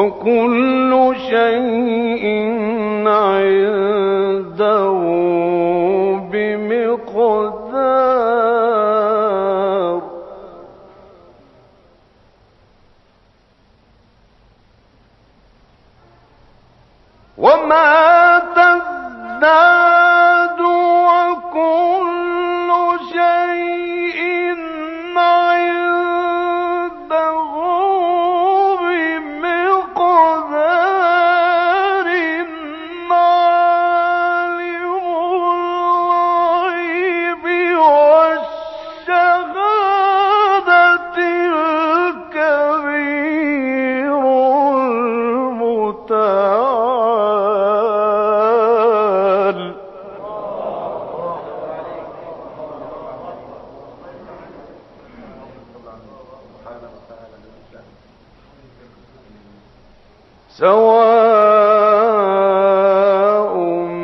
وكل شيء عنده بمقدار. وما تزداد وكل شيء عنده بمقدار. عالم الغيب والشهادة الكبير المتعال. سواء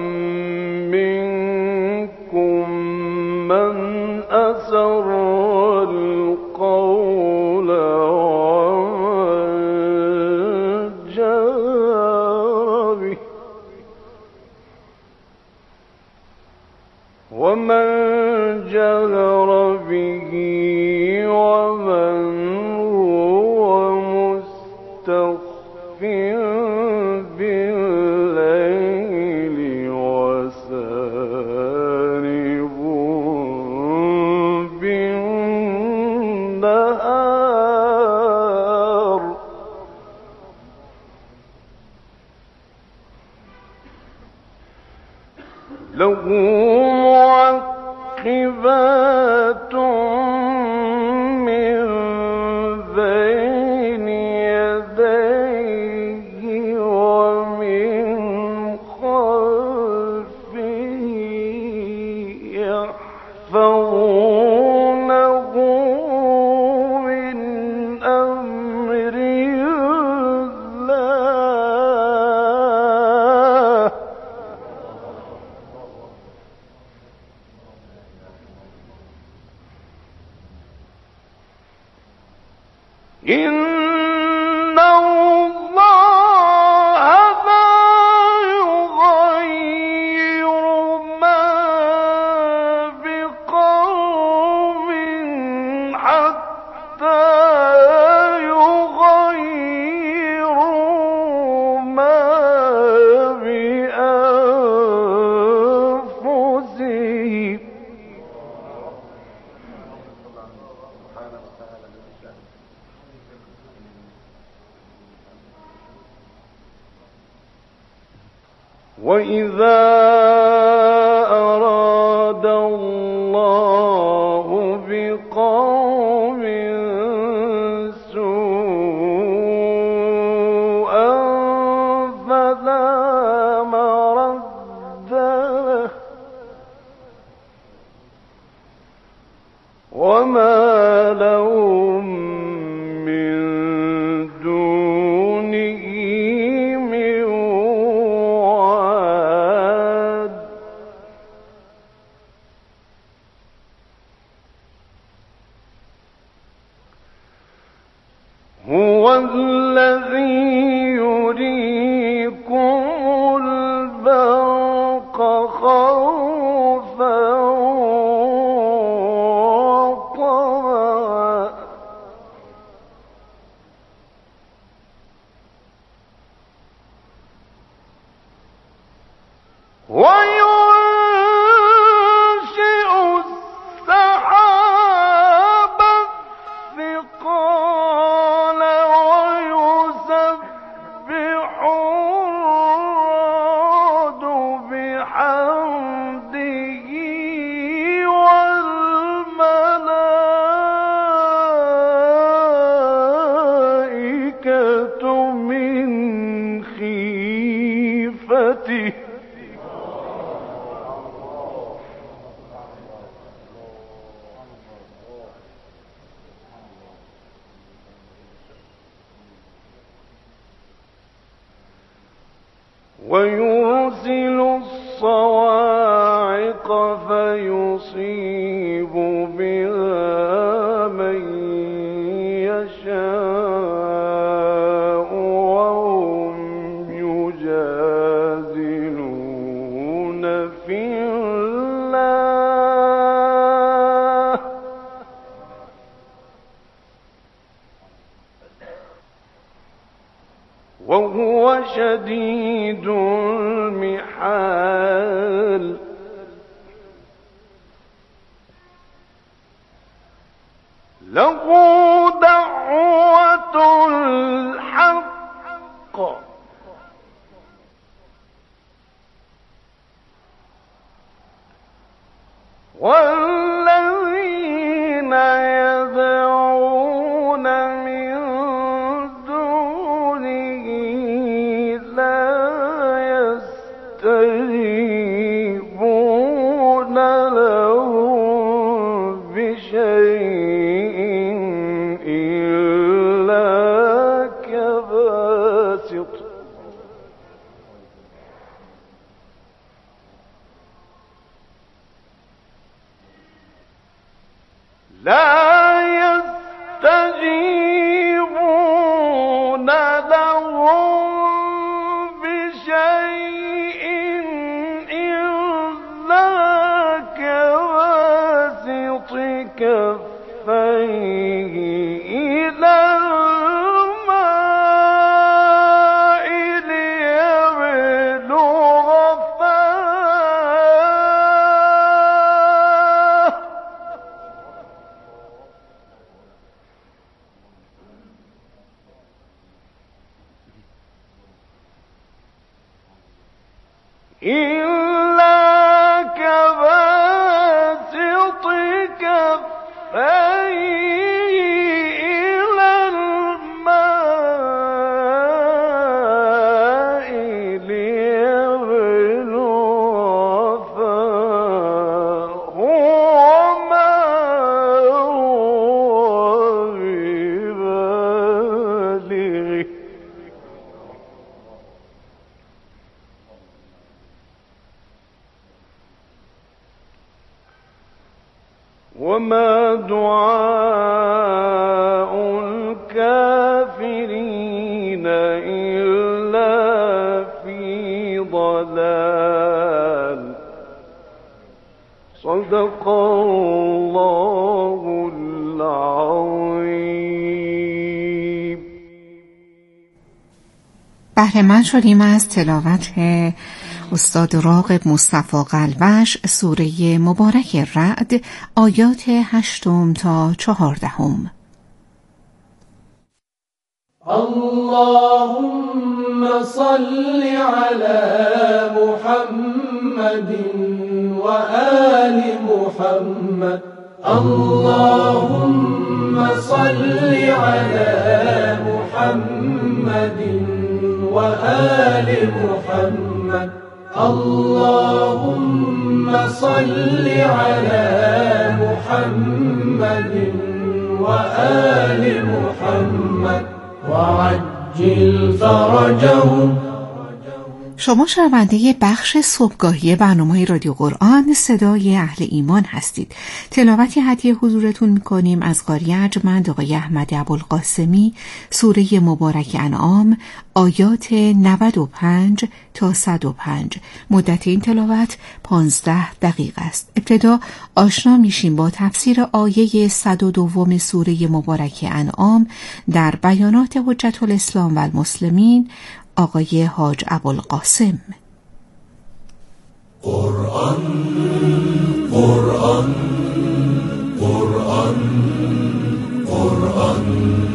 منكم من أسر القول ومن جهر به ومن هو مستخف بالليل وسارب بالنهار. له معقبات من بين يديه ومن خلفه يحفظونه من أمر الله. إن الله لا يغير ما بقوم حتى يغيروا ما بأنفسهم. وإذا أراد الله بقوم سوءا فلا مرد له وما لهم من دونه من واد. هو الذي يريكم البرق خوفا وطمعا وينشئ السحاب الثقال ويسبح الرعد بحمده والملائكة من خيفته. ويرسل الصواعق فيصيب بها من يشاء وهو شديد المحال له دعوة الحق والذين يدعون من دونه لا يستجيبون لهم بشيء إلا كباسط لا يستجيبون لهم بشيء إلا كباسط كفيه إلى الماء ليبلغ فاه إلا كباسط كفيه إلى الماء ليبلغ فاه وما هو ببالغه وما دعاء الكافرين إلا في ضلال صدق الله العظيم. بهره‌مند شدیم از تلاوت استاد راغب مصطفی قلبش سوره مبارک رعد آیات 8 تا 14. اللهم صل على محمد وآل محمد اللهم صل على محمد وآل محمد اللهم صل على محمد وآل محمد وعجل فرجهم. شما شنونده بخش صبحگاهی برنامه رادیو قرآن صدای اهل ایمان هستید. تلاوتی هدیه حضورتون میکنیم از قاری ارجمند آقای احمد ابوالقاسمی سوره مبارک انعام آیات 95 تا 105. مدت این تلاوت 15 دقیقه است. ابتدا آشنا میشیم با تفسیر آیه 102 سوره مبارک انعام در بیانات حجت الاسلام و المسلمین آقای حاج ابوالقاسم. قرآن قرآن قرآن قرآن.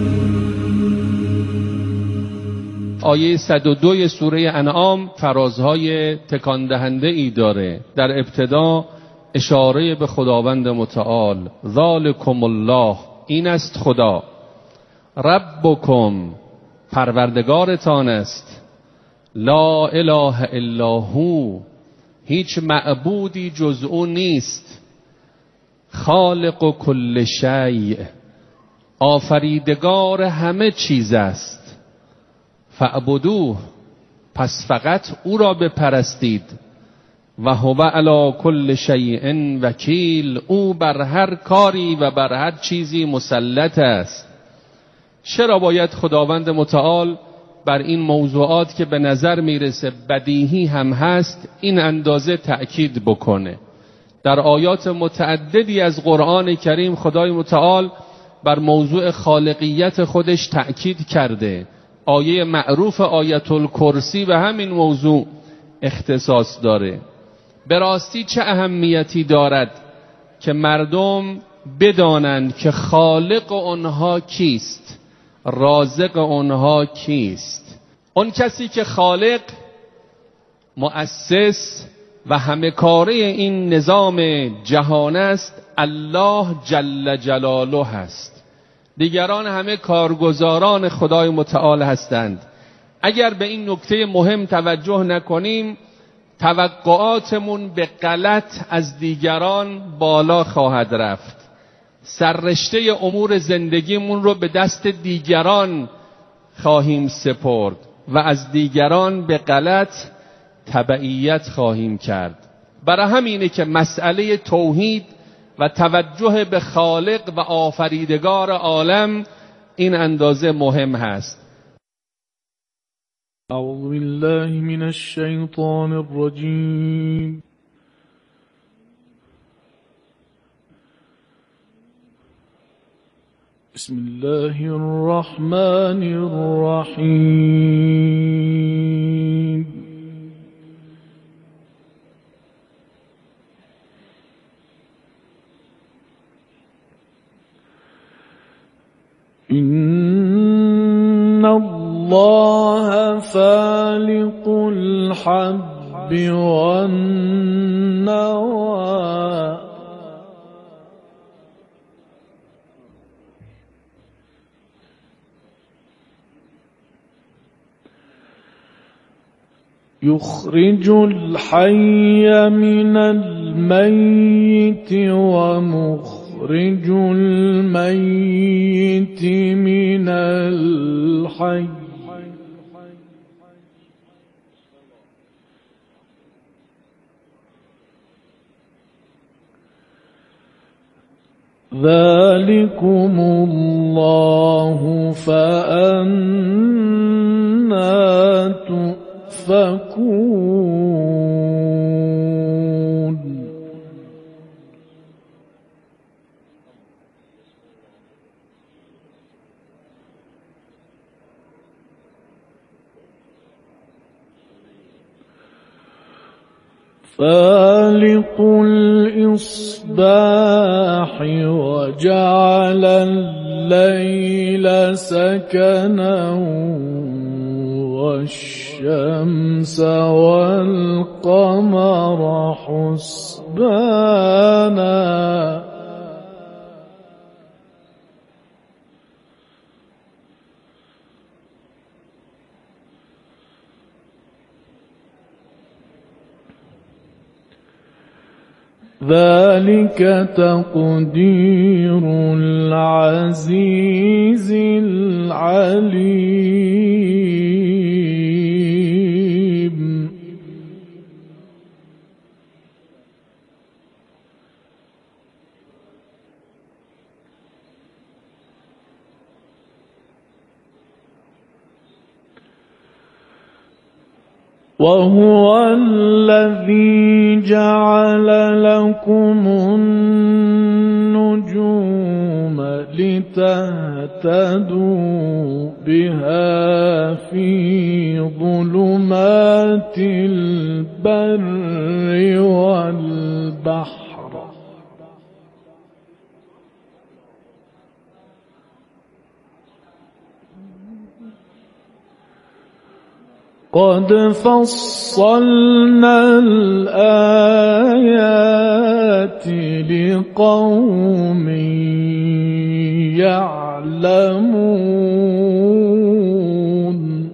آیه 102 سوره انعام فرازهای تکان دهنده ای داره. در ابتدا اشاره به خداوند متعال، ذالکم الله، این است خدا، ربکم، پروردگارتان است، لا اله الا هو، هیچ معبودی جز او نیست، خالق کل شیء، آفریدگار همه چیز است، فاعبدوه، پس فقط او را بپرستید، و هو علی کل شیء وکیل، او بر هر کاری و بر هر چیزی مسلط است. چرا باید خداوند متعال بر این موضوعات که به نظر میرسه بدیهی هم هست این اندازه تأکید بکنه؟ در آیات متعددی از قرآن کریم خدای متعال بر موضوع خالقیت خودش تأکید کرده، آیه معروف آیت الکرسی به همین موضوع اختصاص داره. به راستی چه اهمیتی دارد که مردم بدانند که خالق آنها کیست، رازق آنها کیست. اون کسی که خالق، مؤسس و همه کاره این نظام جهان است، الله جل جلاله هست. دیگران همه کارگزاران خدای متعال هستند. اگر به این نکته مهم توجه نکنیم، توقعاتمون به غلط از دیگران بالا خواهد رفت. سررشته امور زندگیمون رو به دست دیگران خواهیم سپرد و از دیگران به غلط تبعیت خواهیم کرد. برای همینه که مسئله توحید و توجه به خالق و آفریدگار عالم این اندازه مهم هست. اعوذ بالله من الشیطان الرجیم. بسم الله الرحمن الرحیم. إن الله فالق الحب والنوى يخرج الحي من الميت ومخرج الميت من الحي ذلكم الله فأنا تؤفكون. فالق الإصباح وجعل الليل سكنا والشمس والقمر حسبانا ذلك تقدير العزيز العليم. وهو الذي جعل لكم النجوم لتهتدوا بها في ظلمات البر والبحر قد فصلنا الآيات لقوم يعلمون.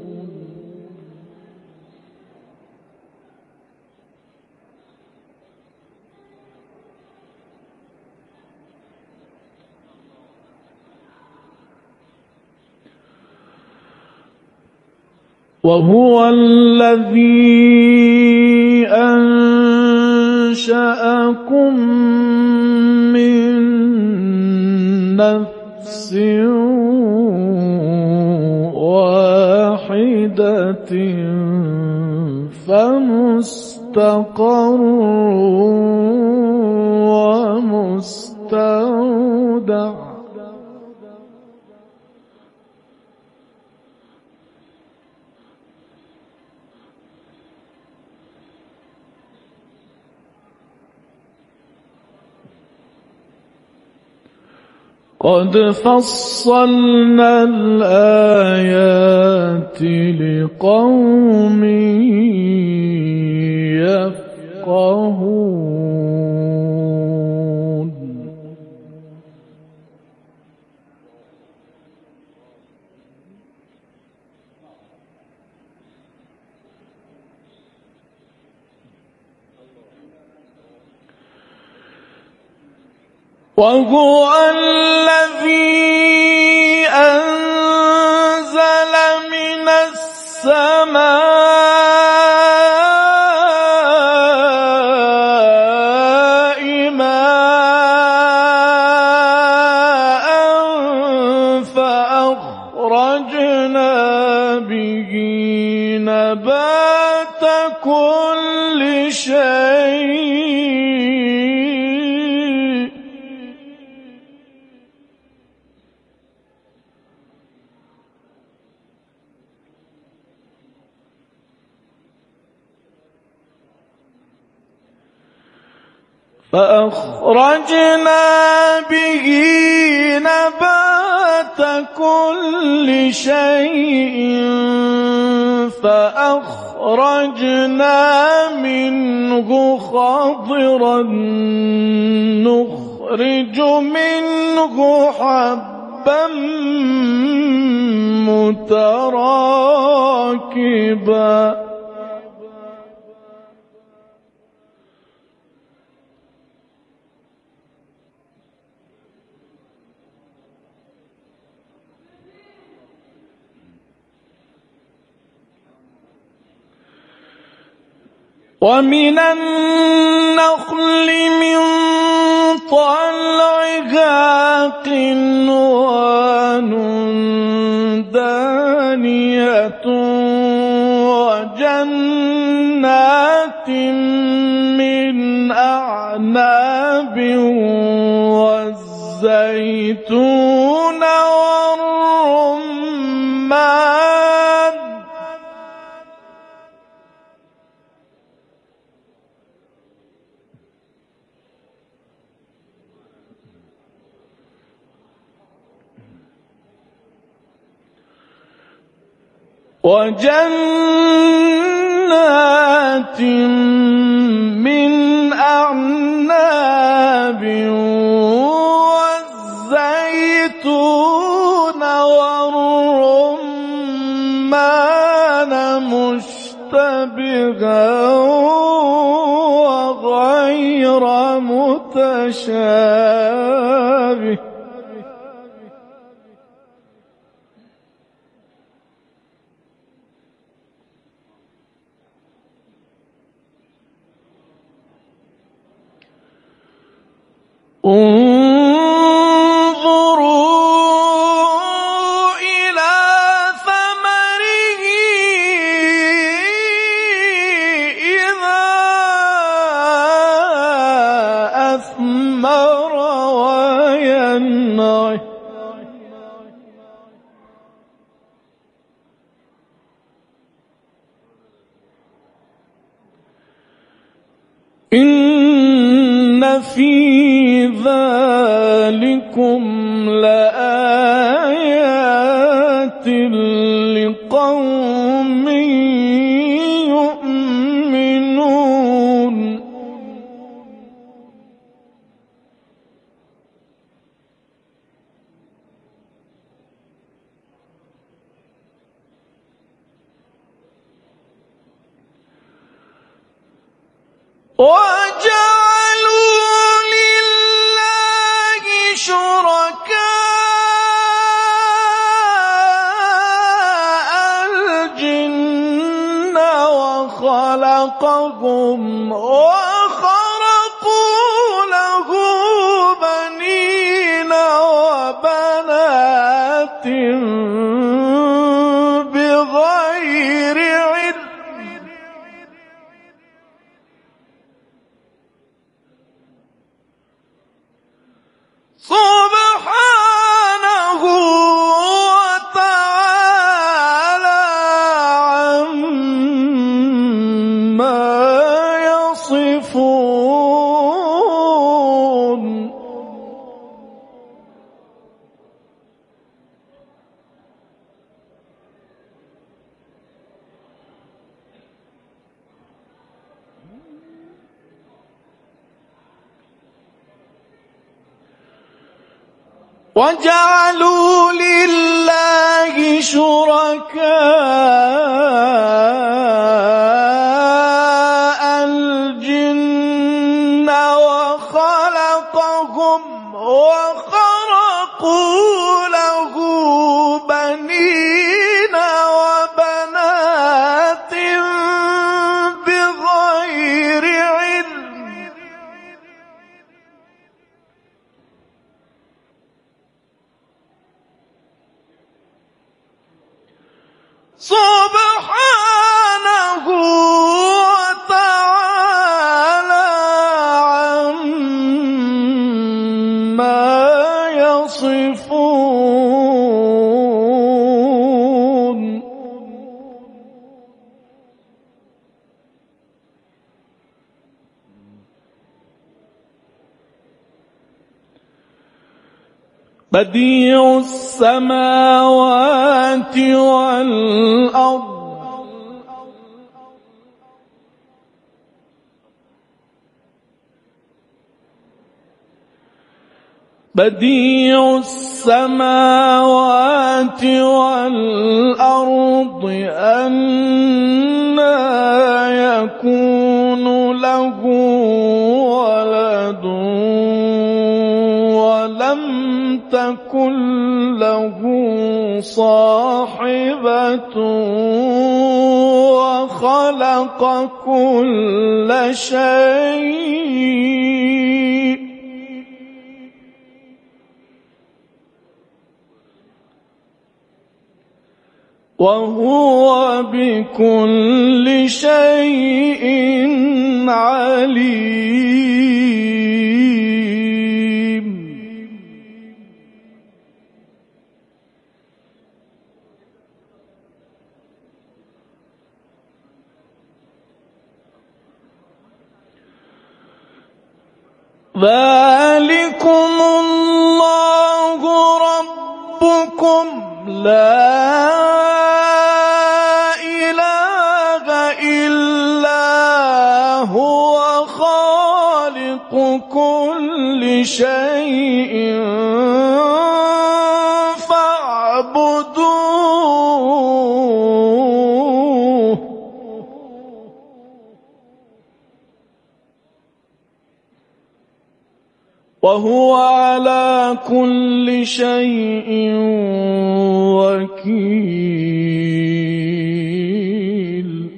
وهو الذي أنشأكم من نفس واحدة فمستقر ومستودع قد فصلنا الآيات لقوم يفقهون. وهو الذي أنزل من السماء ماء فأخرجنا به نبات كل شيء فأخرجنا به نبات كل شيء فأخرجنا منه خضرا نخرج منه حبا متراكبا ومن النخل من طلعها قنوان دانية وجنات من أعناب والزيتون والرمان وجنات من أعناب والزيتون والرمان مشتبها وغير متشابه انظروا إلى ثمره إذا أثمر وينعه إن في ذلكم لآيات لقوم يؤمنون وجعلوا لله شركاء الجن وخلقهم وخرقوا له بنين وبنات بغير علم سبحانه وتعالى عما يصفون وجعلوا لله شركاء الجن وخلقهم وخرقوا له بنين وبنات بغير علم سبحانه وتعالى عما يصفون. بديع السماوات والأرض بديع السماوات والأرض أنى يكون له ولد ولم تكن له صاحبة وخلق كل شيء وهو بكل شيء عليم. ذلكم الله ربكم لا إله إلا هو خالق كل شيء فاعبدوه وهو على كل شيء وكيل.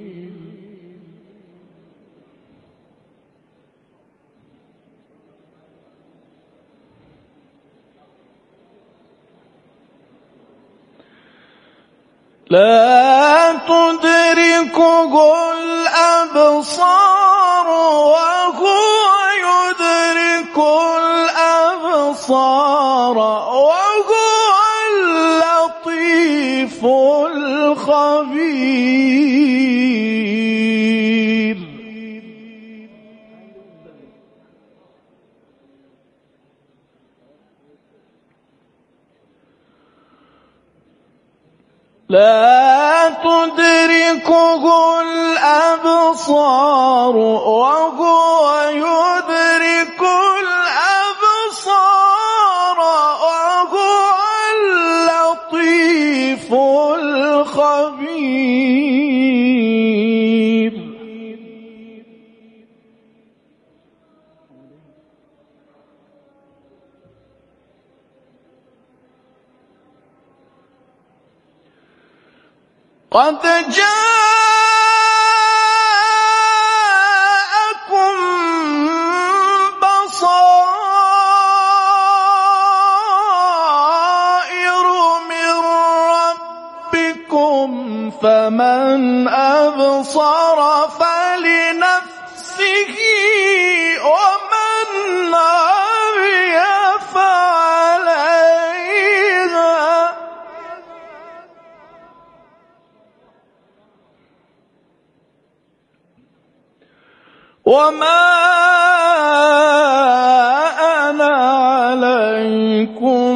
لا تدركه الأبصار وهو يدرك الأبصار وهو اللطيف الخبير. لا تدركه الأبصار وهو يدرك الأبصار وهو اللطيف الخبير. قد جاءكم بصائر من ربكم فمن أبصر فلنفسه ومن عمي فعليها وما أنا عليكم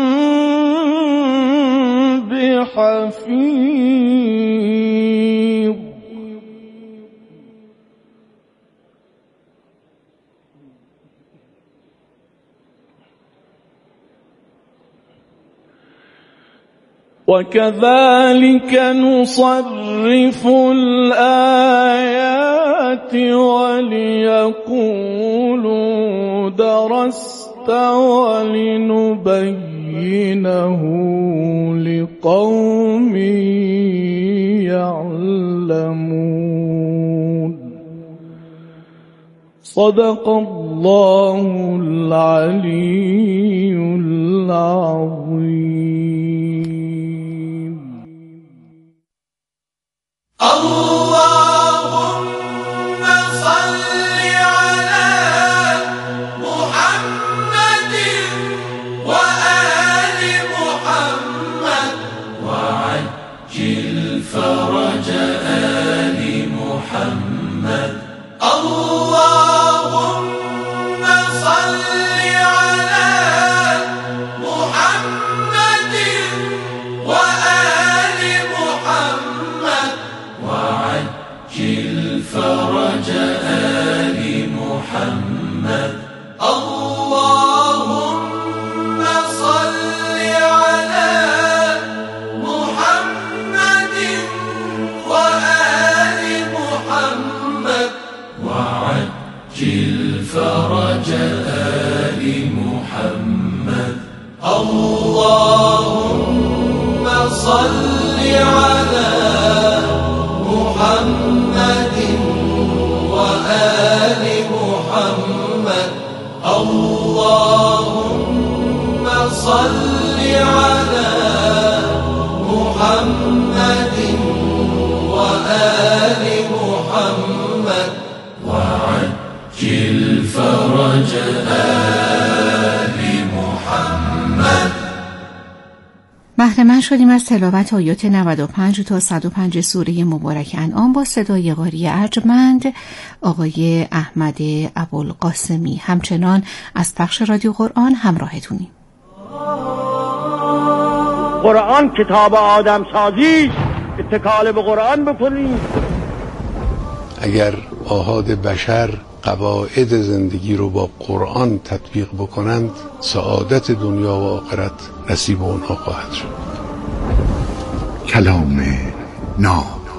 بحفيظ. وكذلك نصرف الآيات وليقولوا درست ولنبينه لقوم يعلمون. صدق الله العلي العظيم. اللهم صل على محمد وآل محمد وعجل فرج آل محمد. اللهم صل على محمد وآل محمد وعجل فرج آل محمد. اللهم صل على محمد وآل محمد وعجل فرج آل محمد. اللهم صل على محمد وآل محمد. اللهم صل على محمد وآل محمد وعجل فرج آل محمد. بهره‌مند شدیم از تلاوت آیات 95 تا 105 سوره مبارک انعام با صدای قاری ارجمند آقای احمد ابوالقاسمی. همچنان از پخش رادیو قرآن همراهتونیم. قرآن کتاب آدم سازی، اتکال به قرآن بکنید. اگر آحاد بشر قواعد زندگی رو با قرآن تطبیق بکنند، سعادت دنیا و آخرت نصیب اونها خواهد شد. کلام ناب.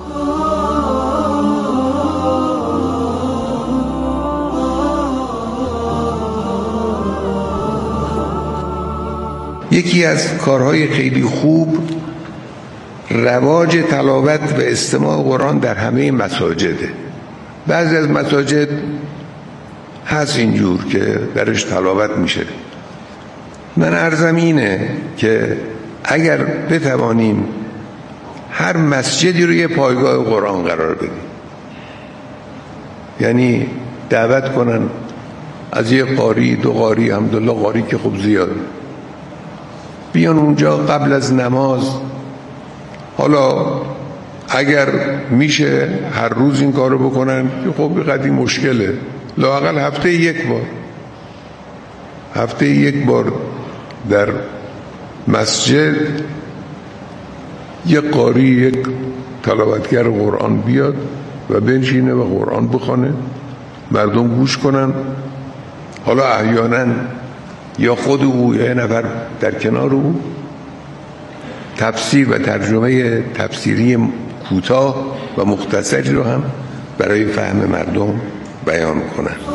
یکی از کارهای خیلی خوب رواج تلاوت و استماع قرآن در همه مساجده. بعضی از مساجد هست اینجور که درش تلاوت میشه. من عرضم اینه که اگر بتوانیم هر مسجدی رو یه پایگاه قرآن قرار بدیم، یعنی دعوت کنن از یه قاری، 2 قاری، الحمدلله قاری که خب زیاد، بیان اونجا قبل از نماز. حالا اگر میشه هر روز این کارو بکنن که خب قدیم مشکله، لااقل هفته یک بار در مسجد یک قاری، یک تلاوتگر قرآن بیاد و بنشینه و قرآن بخونه، مردم گوش کنن. حالا احیانا یا خود او یا نفر در کنار او تفسیر و ترجمه تفسیری کوتاه و مختصری رو هم برای فهم مردم بیان کنن.